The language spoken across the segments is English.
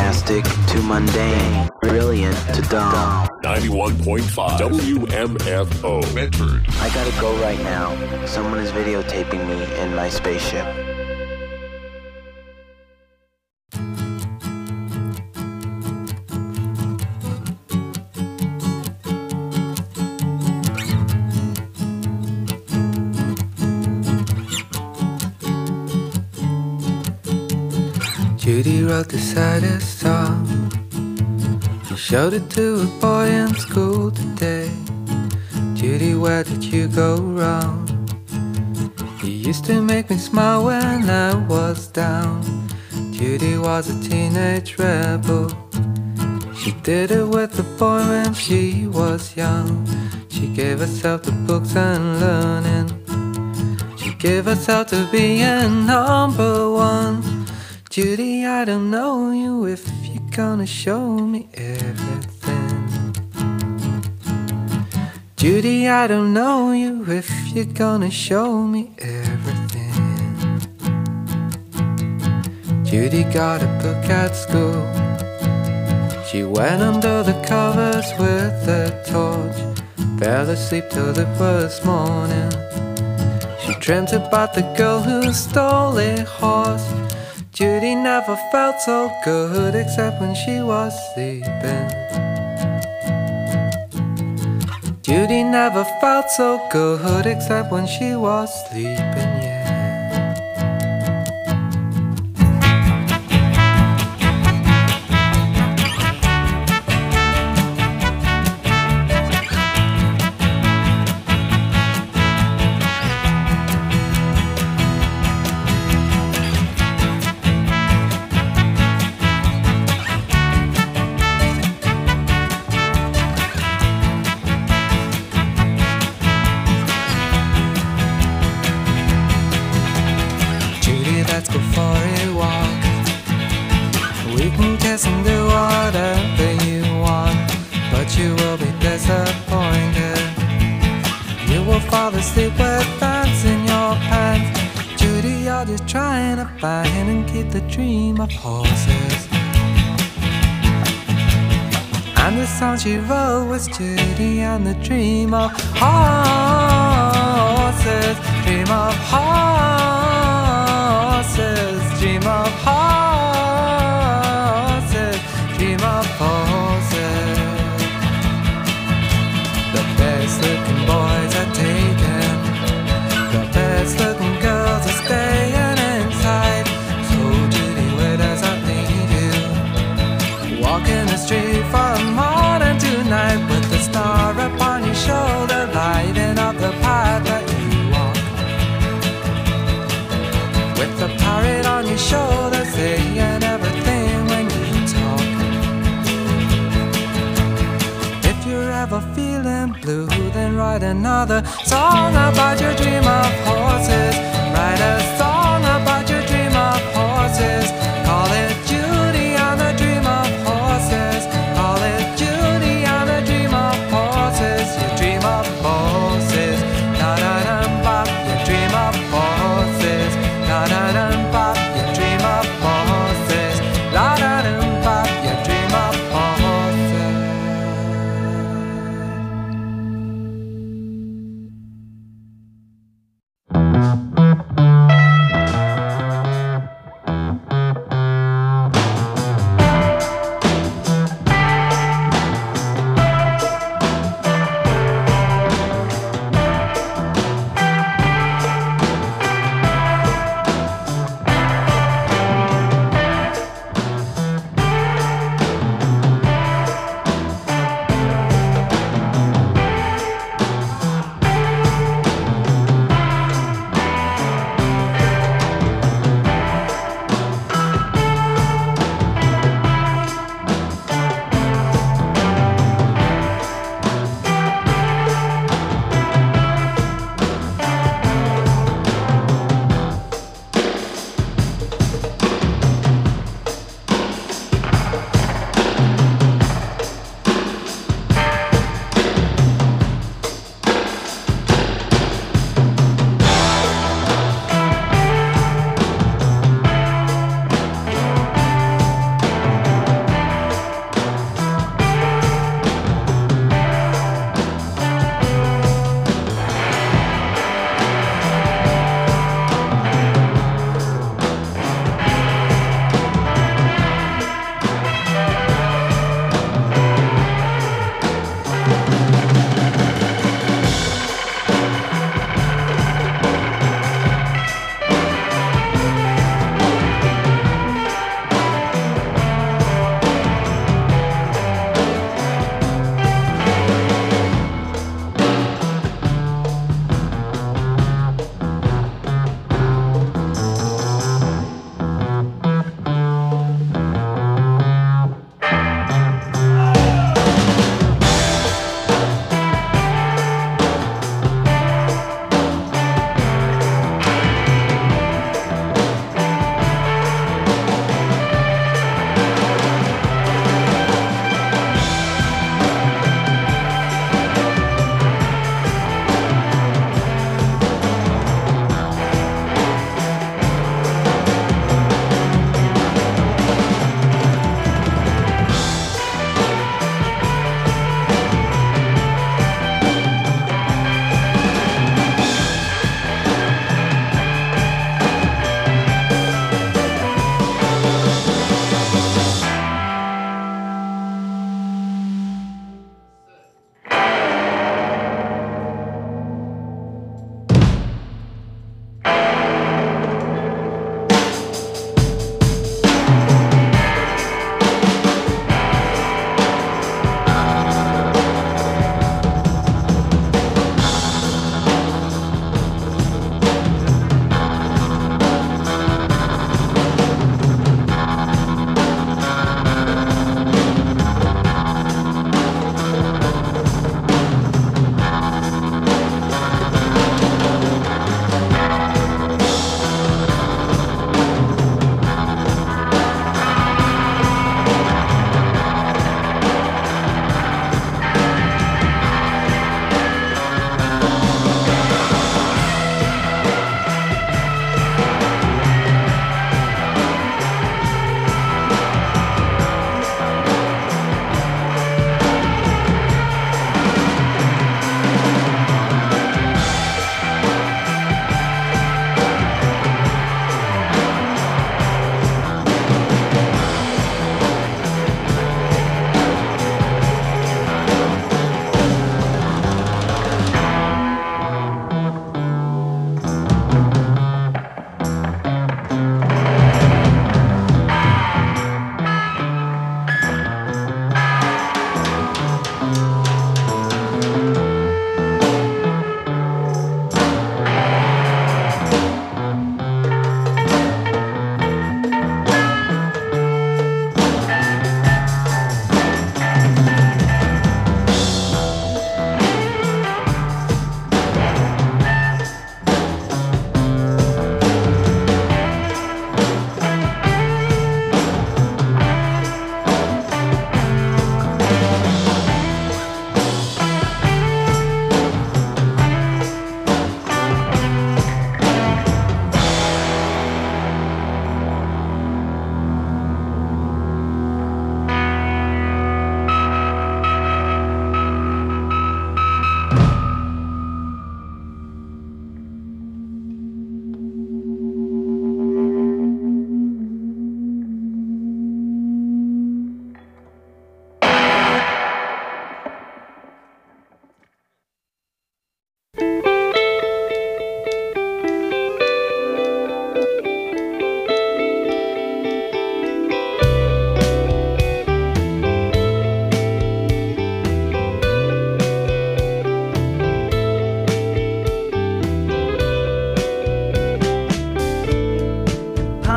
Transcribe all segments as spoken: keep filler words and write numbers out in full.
fantastic to mundane, brilliant to dumb. ninety-one point five W M F O Medford. I gotta go right now. Someone is videotaping me in my spaceship. Judy wrote the saddest song. She showed it to a boy in school today. Judy, where did you go wrong? You used to make me smile when I was down. Judy was a teenage rebel. She did it with a boy when she was young. She gave herself to books and learning. She gave herself to being number one. Judy, I don't know you if you're gonna show me everything. Judy, I don't know you if you're gonna show me everything. Judy got a book at school. She went under the covers with a torch. Fell asleep till it was morning. She dreamt about the girl who stole a horse. Judy never felt so good except when she was sleeping. Judy never felt so good except when she was sleeping, yeah. Let's go for a walk. We can kiss and do whatever you want, but you will be disappointed. You will fall asleep with ants in your pants. Judy, you're just trying to find and keep the dream of horses. And the song she wrote was Judy and the dream of horses. Dream of horses. Dream of horses. Dream of horses. The best looking boys are taken. The best looking girls are staying inside. So Judy, where does that lead you? Walking the street from morning to night with the star upon your shoulder, lighting up the path that you walk. With the parrot on your shoulder, saying everything when you talk. If you're ever feeling blue, then write another song about your dream of horses. Write a song about your dream of horses. Call it Judy and the dream of horses. Call it Judy and the dream of horses. Your dream of horses. Na na na bop. Your dream of horses. Na na na bop. Your dream of horses. La na na bop. Your dream of horses.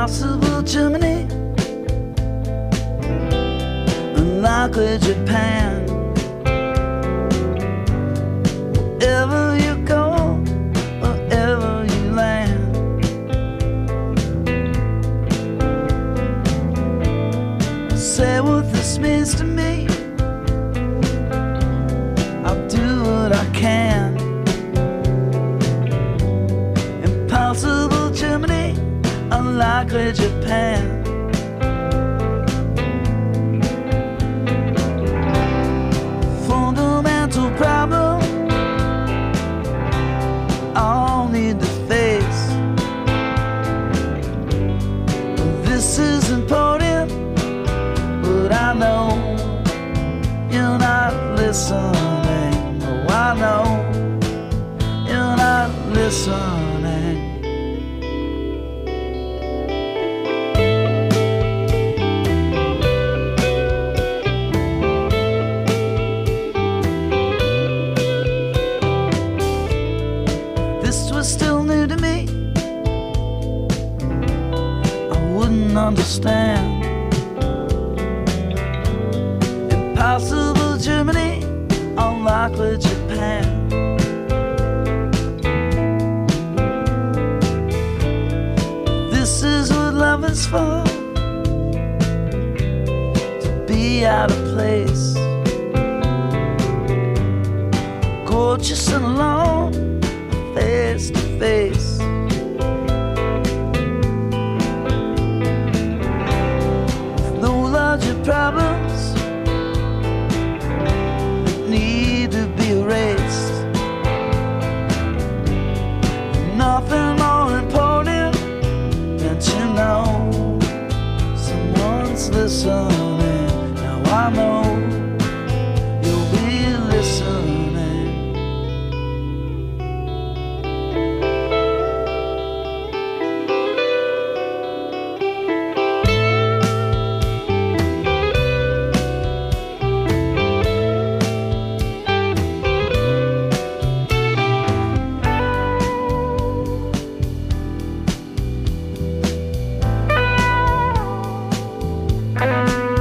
Impossible Germany, unlikely Japan. Wherever you go, wherever you land, say what this means to me. I'll do what I can. Impossible Germany, unlikely Japan. Fundamental problem I'll need to face. This is important, but I know you're not listening. Oh, I know you're not listening. Still new to me, I wouldn't understand. Impossible Germany, unlikely Japan. This is what love is for, to be out of place, gorgeous and alone, face to face. With no larger problems that need to be erased. Nothing more important than to know someone's listening. Now I know you'll be listening. Thank you.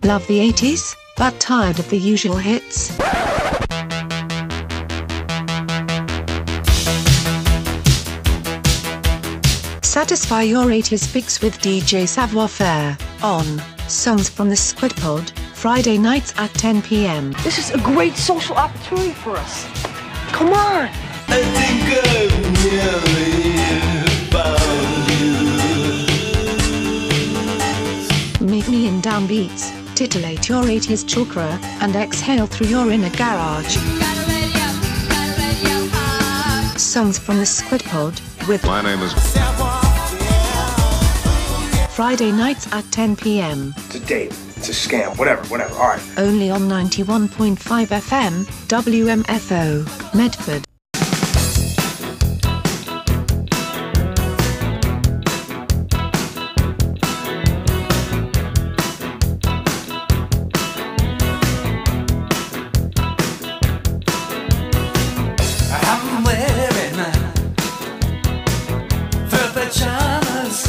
Love the eighties, but tired of the usual hits? Satisfy your eighties fix with D J Savoir Faire, on Songs from the Squid Pod, Friday nights at ten p m. This is a great social opportunity for us. Come on! I think I've nearly found you. Meet me in downbeats, titillate your eighties chakra, and exhale through your inner garage. Songs from the Squid Pod, with My name is Friday nights at ten p m. It's a date. It's a scam. Whatever, whatever. All right. Only on ninety-one point five F M, W M F O, Medford. I'm wearing the pajamas.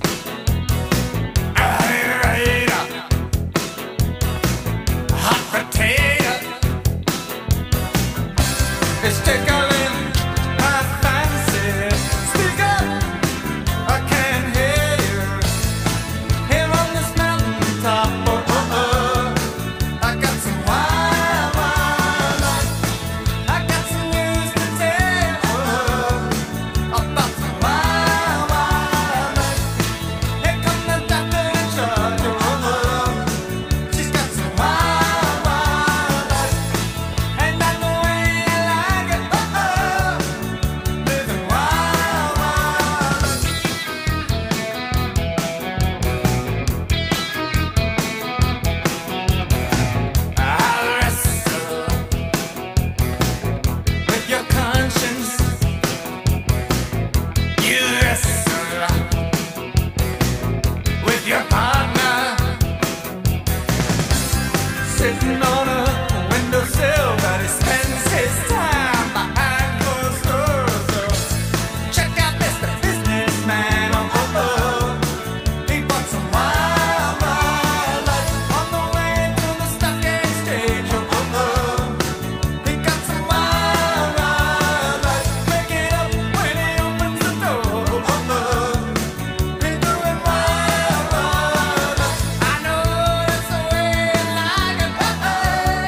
Hot potato. It's tickling my fancy. Speak up, I can't hear you. Here on this mountain top, oh, oh, oh. I got some wild, wild life. I got some news to tell, oh, about some wild, wild life. Here comes the doctor in charge, oh, oh. She's got some wild, wild life. And I know I like it, oh, oh. Living wild, wild life. I'll wrestle with your conscience. You wrestle with your partner. Sitting on a windowsill, but he spends his time behind closed doors. So check out Mister Businessman. Oh, oh, oh. He bought some wild, wild life on the way to the stock exchange. Oh, oh, oh. He got some wild, wild life. Pick it up when he opens the door. Oh, oh, oh. He's doing wild, wild life. I know that's the way I like it. Oh, oh.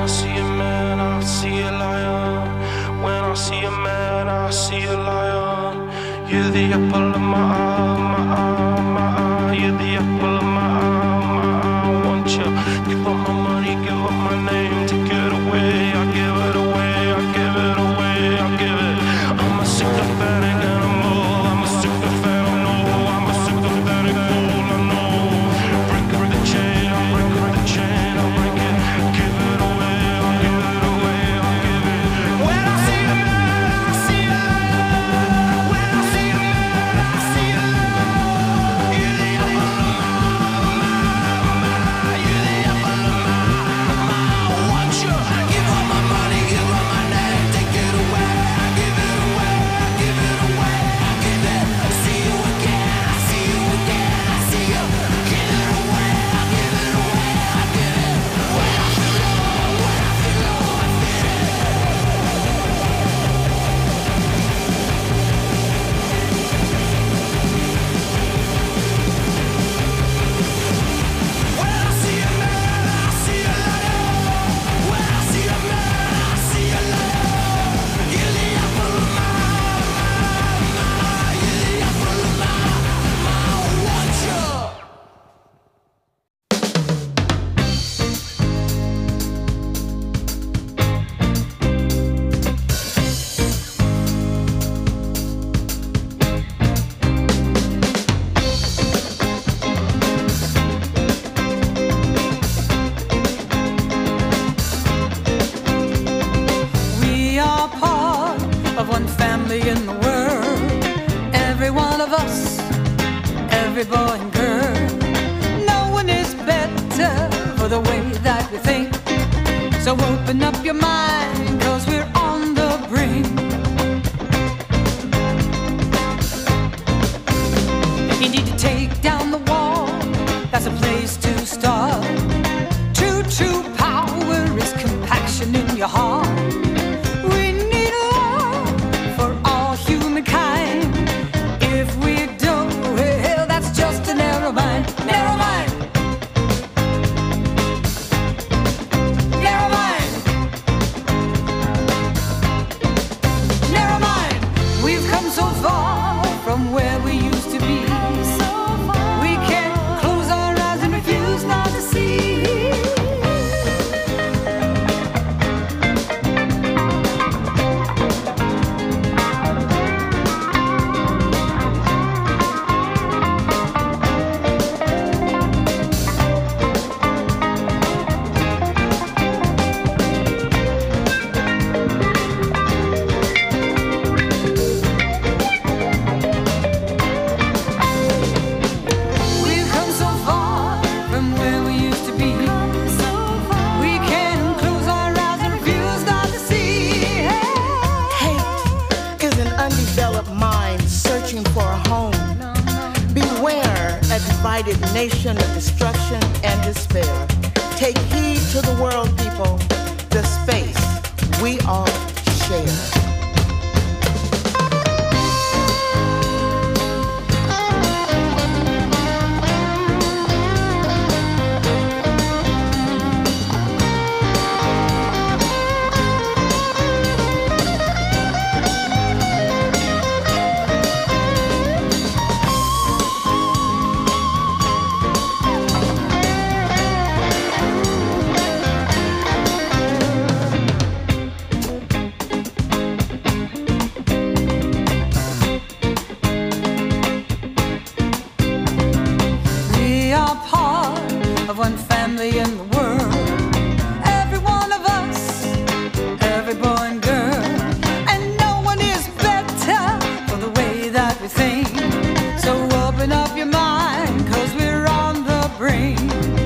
see a man, I see a lion. When I see a man, I see a lion. You're the apple of my eye, my eye, my eye. You're the apple of my eye, my eye. I want you. Give up my money, give up my name. Take it away, I give it away, I give it away, I give it. I'm a sycophantic animal, I'm a sycophantic, no. I'm a sycophantic fool, I know. Break up the chain, I break up the chain, I break it. Give it away, I give it away, I give it. When I see a man, I see a lion. When I see a man, I see a lion. You're the apple of my eye, you're the apple of my eye. I want you. Give up my money, give up my name. Take it away, I give it away, I give it away, I give it. See you again, I see you again, I see you. Give it away, I give it away, I give it. When I feel low, when I feel low, I feel it. When I see a man, I see a lion. When I see a man, I see a lion. You're the apple of my eye, you're the apple of my eye. I want you. We are part of one family in the world. Every one of us, every boy and girl. No one is better for the way that we think. So open up your mind, cause we're on the brink. You need to take down the wall, that's a place to start. True, true power is compaction in your heart. We need love for all humankind. If we don't, well, that's just a narrow mind. Narrow mind. Narrow mind. Narrow mind. We've come so far from where we used to be. We can't close our eyes and refuse not to see. We've come so far from where we used to be. We can't close our eyes and refuse not to see. Hate is an undeveloped mind searching for a home. Beware a divided nation of destruction and despair. Take heed to the world, people, the space we all share. We are part of one family in the world. Every one of us, every boy and girl. And no one is better for the way that we think. So open up your mind, cause we're on the brink.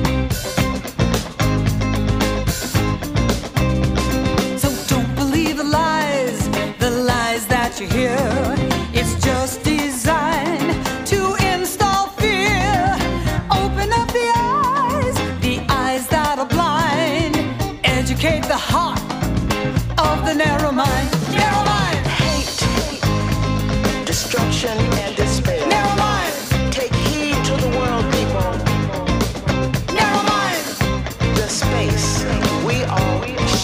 So don't believe the lies, the lies that you hear. It's just designed to install fear. Open up the eyes, the eyes that are blind. Educate the heart of the narrow mind. Narrow mind. Hate, destruction and despair. Narrow mind. Take heed to the world, people, Narrow mind. the space we all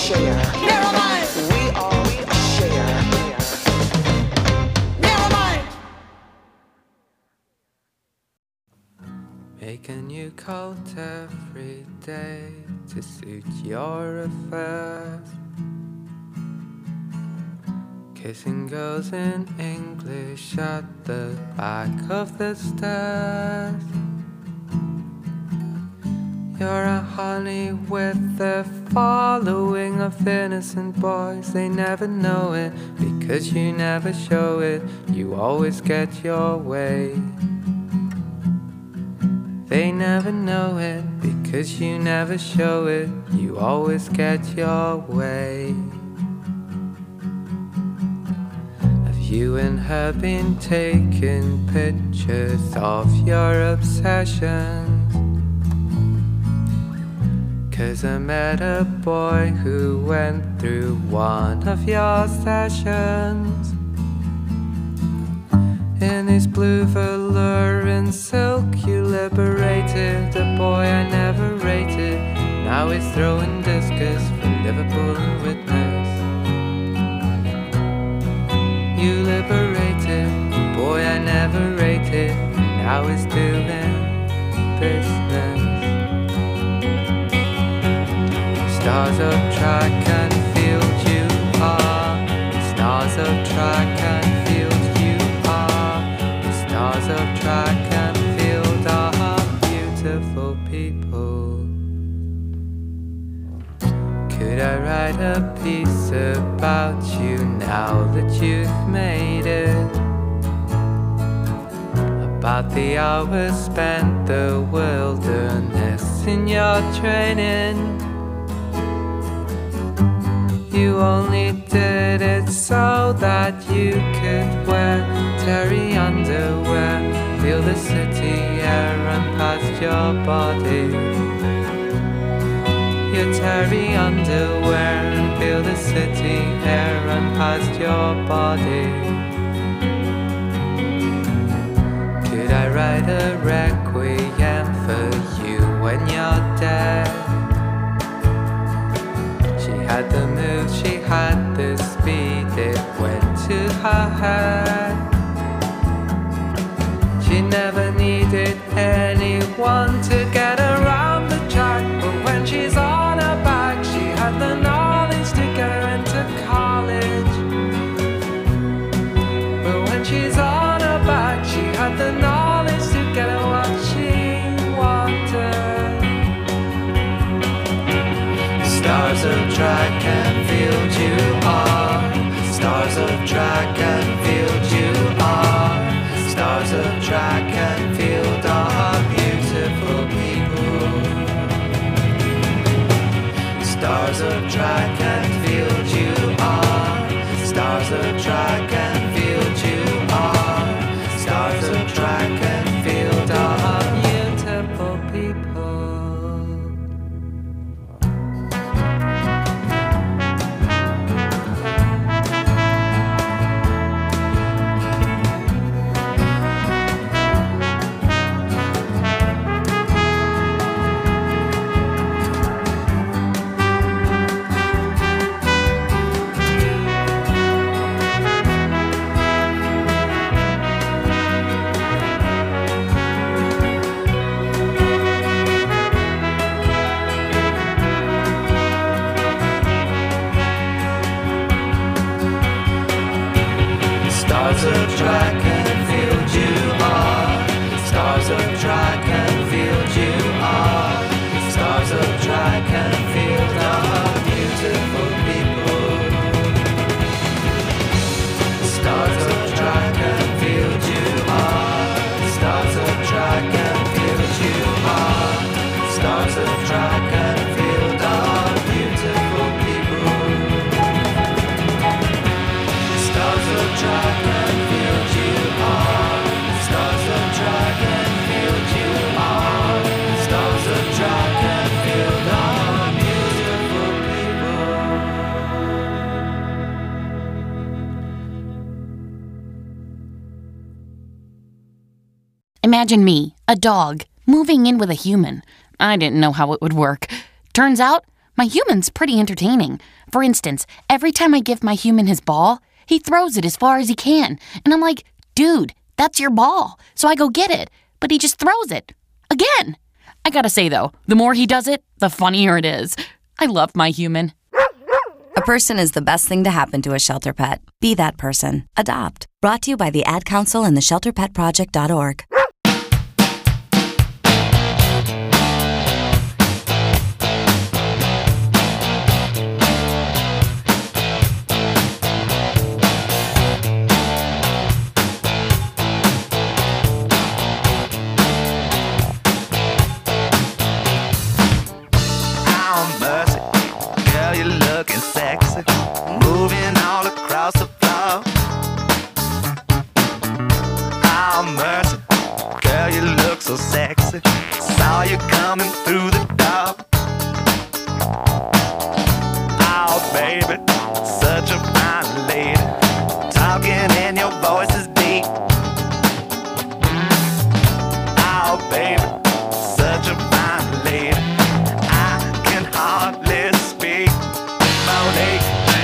new coat every day to suit your affairs. Kissing girls in English at the back of the stairs. You're a honey with a following of innocent boys. They never know it because you never show it. You always get your way. They never know it because you never show it. You always get your way. Have you and her been taking pictures of your obsessions? 'Cause I met a boy who went through one of your sessions. In his blue velour and silk you liberated a boy I never rated. Now he's throwing discus from Liverpool and Witness. You liberated a boy I never rated. Now he's doing business. Stars of track and field you are. Stars of track and field you are. The stars of track and field are beautiful people. Could I write a piece about you now that you've made it? About the hours spent the wilderness in your training. You only did it so that you could wear terry underwear, feel the city air run past your body. Your terry underwear and feel the city air run past your body. Could I write a requiem for you when you're dead? Had the move, she had the speed, it went to her head. She never needed anyone to get around the track, but when she's on her back, she had the knowledge to get her into college. But when she's on her back, she had the knowledge to get her what she wanted. Stars of track and field you are. Stars of track and field you are. Stars of track and field are beautiful people. Stars of track and field you are. Stars of track and field you are. Stars of track and field are beautiful people. Stars of track and field you are. Stars of track and field you are. Stars of track and field are beautiful people. Stars of track and field you are. Stars of track and field you are. Stars of track and field are beautiful people. Stars of track and field you are. Stars of track and field you are. Stars of track and field are beautiful people. Imagine me, a dog, moving in with a human. I didn't know how it would work. Turns out, my human's pretty entertaining. For instance, every time I give my human his ball, he throws it as far as he can. And I'm like, dude, that's your ball. So I go get it. But he just throws it. Again. I gotta say though, the more he does it, the funnier it is. I love my human. A person is the best thing to happen to a shelter pet. Be that person. Adopt. Brought to you by the Ad Council and the shelter pet project dot org. Moving all across the floor. Oh, mercy, girl, you look so sexy. Saw you coming through the door. Oh, baby, such a fine lady. Talking and your voice is deep. Oh, baby, such a fine lady. I can hardly speak. Monique.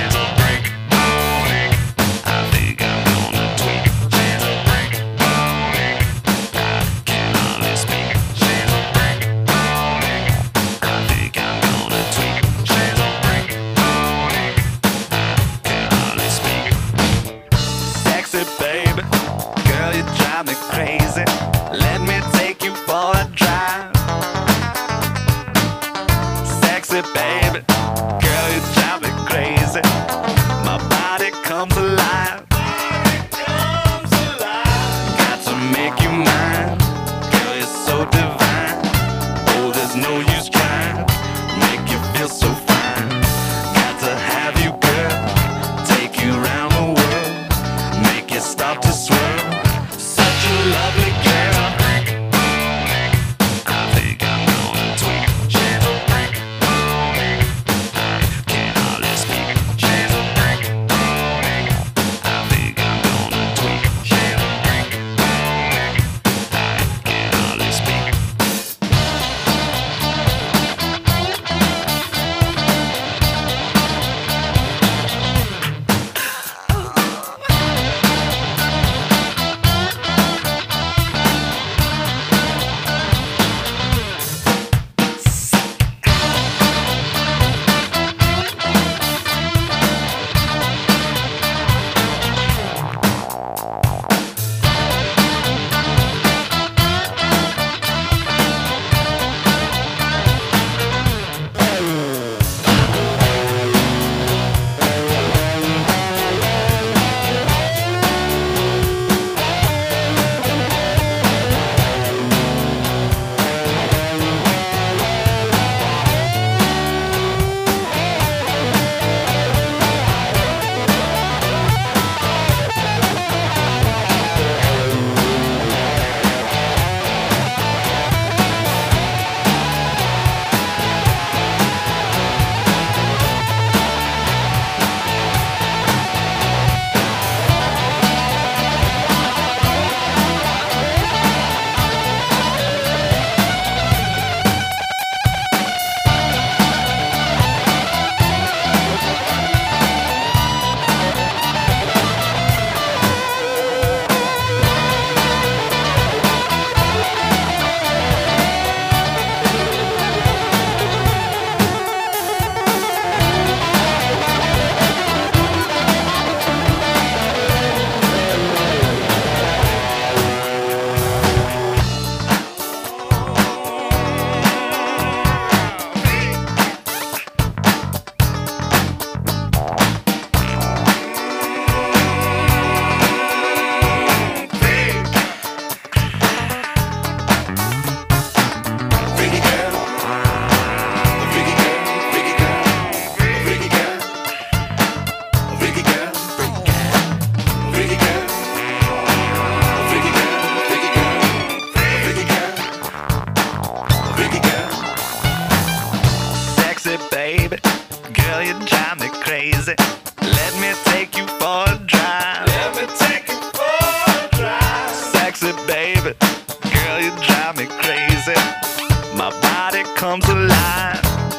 comes alive.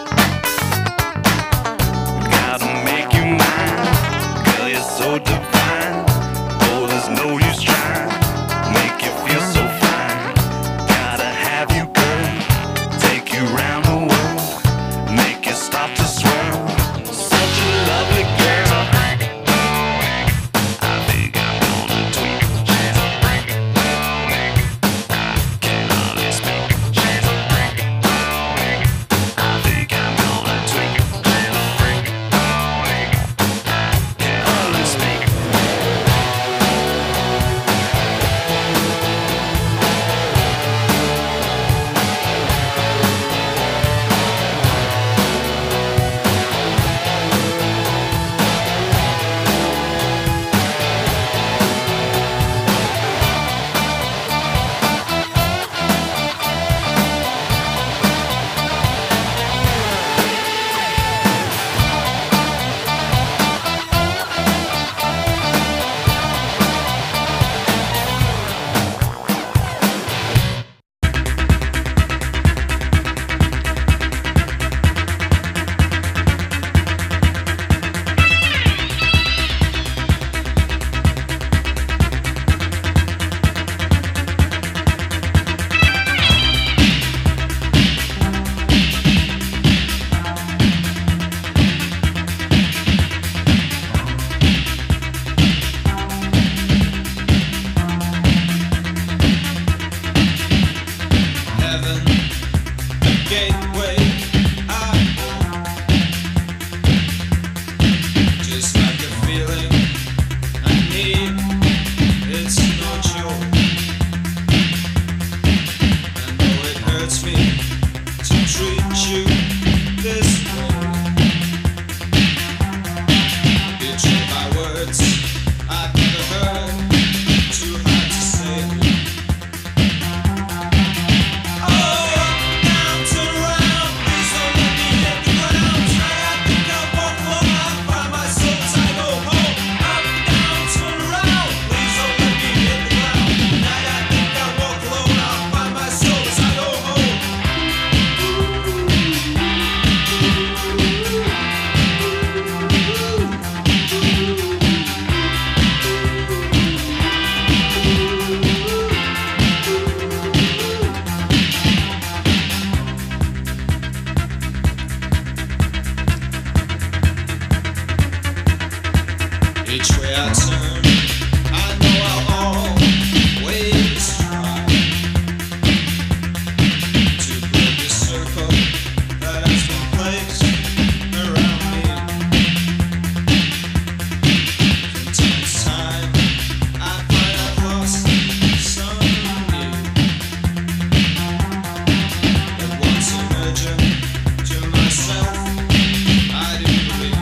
Gotta make you mine. Girl, you're so divine. Oh, there's no use trying. Make you feel so fine. Gotta have you, girl. Each way I turn, I know I'll always try to break the circle that has been placed around me. From time to time, I find I've lost someone new. But once a virgin to myself, I do believe.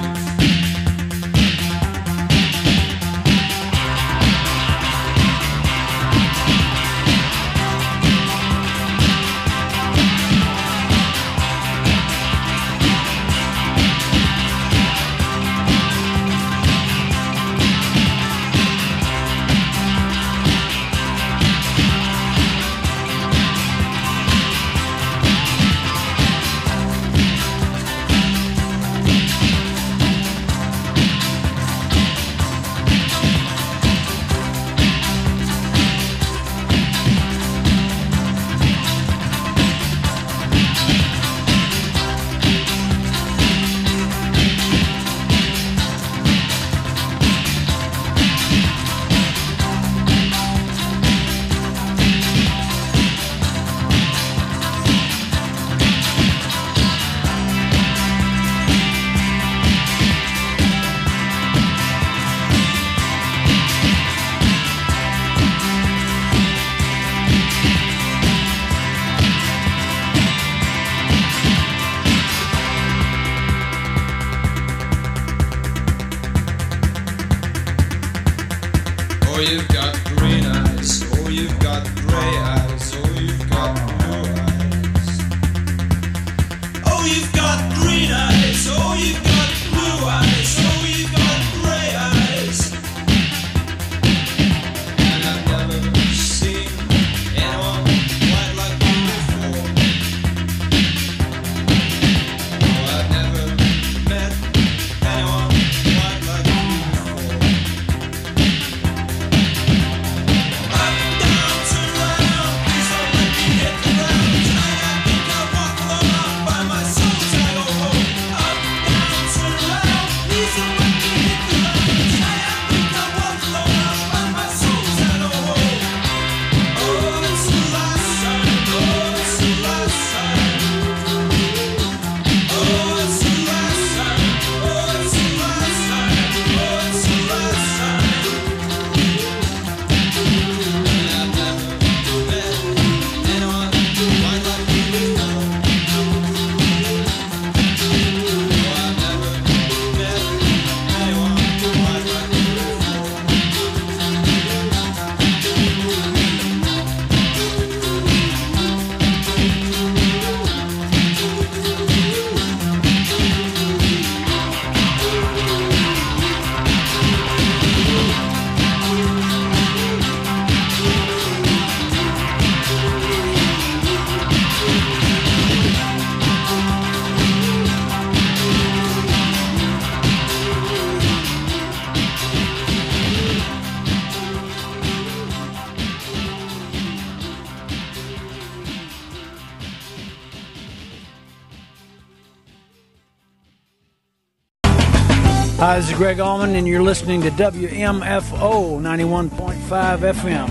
Oh, you've got green eyes. Oh, you've got gray eyes. Oh, you've got blue eyes. Oh, you've got green eyes. Oh, you've got blue eyes. Oh, you've got gray eyes. And I've never seen anyone quite like you before. Oh, I've never met anyone quite like you before. Hi, this is Greg Allman, and you're listening to W M F O ninety-one point five F M.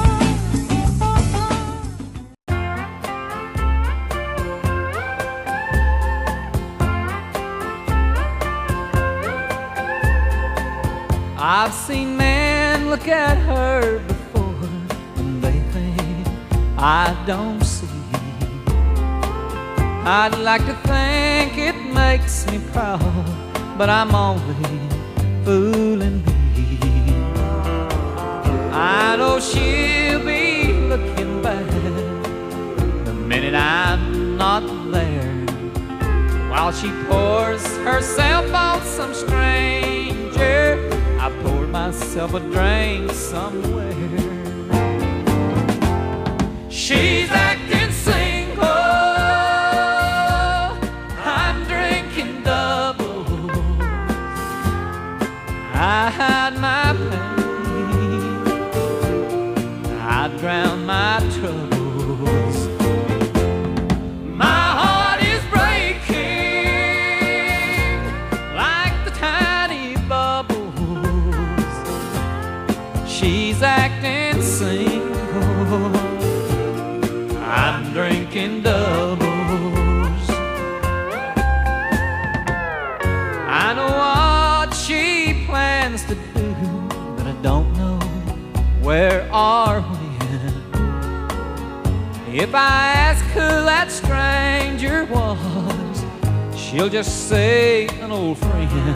I've seen men look at her before and they think I don't see. I'd like to think it makes me proud, but I'm only fooling me. I know she'll be looking back the minute I'm not there, while she pours herself on some stranger. I poured myself a drink somewhere. She's acting single, I'm drinking double. I hide my pain, I drown my troubles. My heart is breaking like the tiny bubbles are when, if I ask who that stranger was, she'll just say an old friend.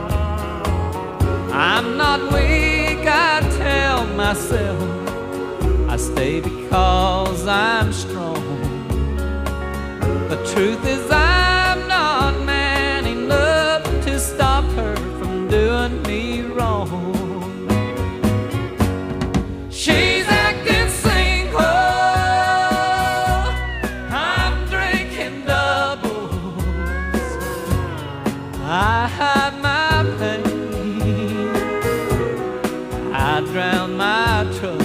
I'm not weak, I tell myself. I stay because I'm strong. The truth is I'm not man enough to stop her from doing me wrong. She's acting single, I'm drinking doubles. I hide my pain, I drown my troubles.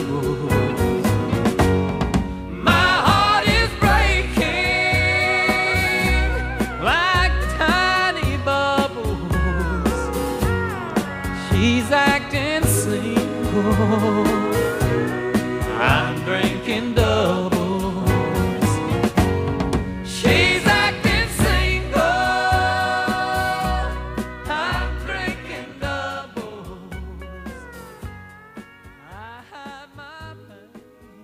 My heart is breaking like tiny bubbles. She's acting single, I'm drinking doubles. She's acting single, I'm drinking doubles. I hide my pain.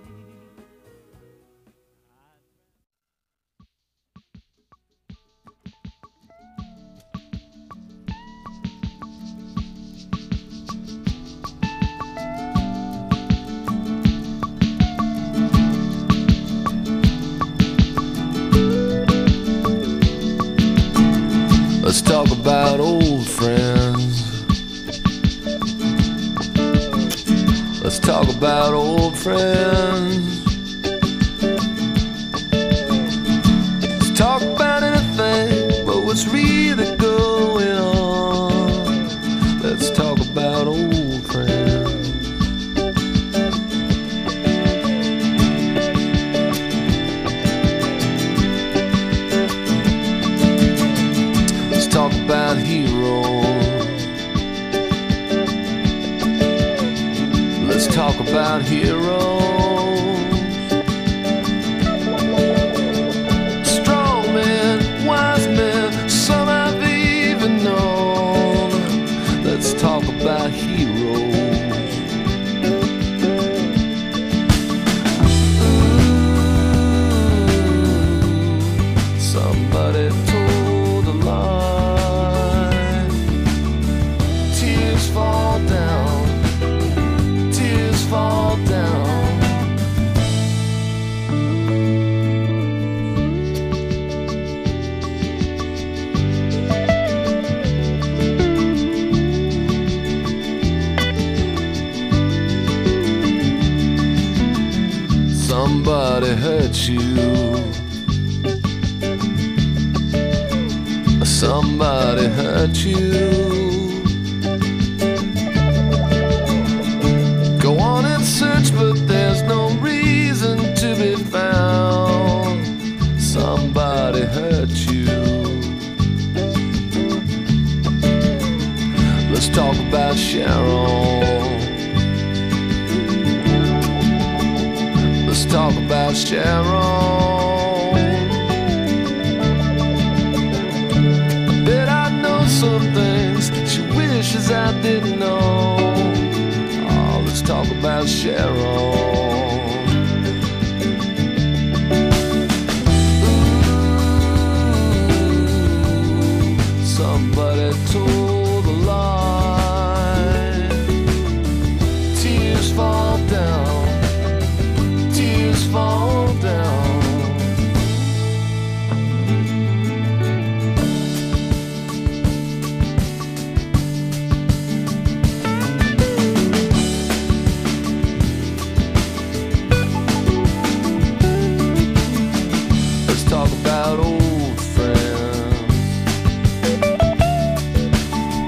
Let's talk about old friends. Let's talk about old friends. Let's talk about anything but what's really going on. Let's talk about old friends. Let's talk about heroes. Let's talk about heroes. Strong men, wise men, some I've even known. Let's talk about heroes. Ooh, somebody told a lie. Tears fall down, tears fall down. Somebody hurt you. Somebody hurt you. Go on and search, but there's no reason to be found. Somebody hurt you. Let's talk about Sharon. Let's talk about Sharon. I bet I know some things she wishes I didn't know. Oh, let's talk about Sharon. Ooh, somebody told a lie. Tears fall down, tears fall down. Let's talk about old friends.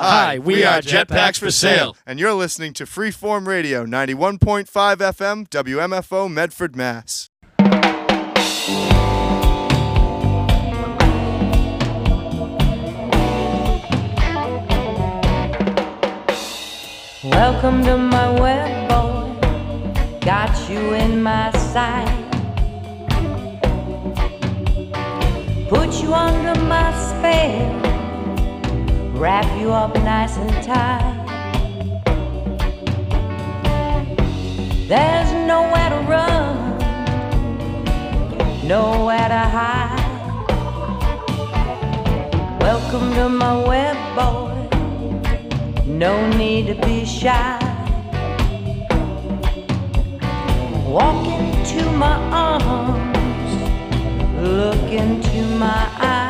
Hi, we are Jetpacks for Sale. And you're listening to Freeform Radio, ninety-one point five F M, W M F O, Medford, Mass. Welcome to my web, boy. Got you in my sight. Put you under my spell. Wrap you up nice and tight. There's nowhere to run, nowhere to hide. Welcome to my web, boy. No need to be shy. Walk into my arms, look into my eyes.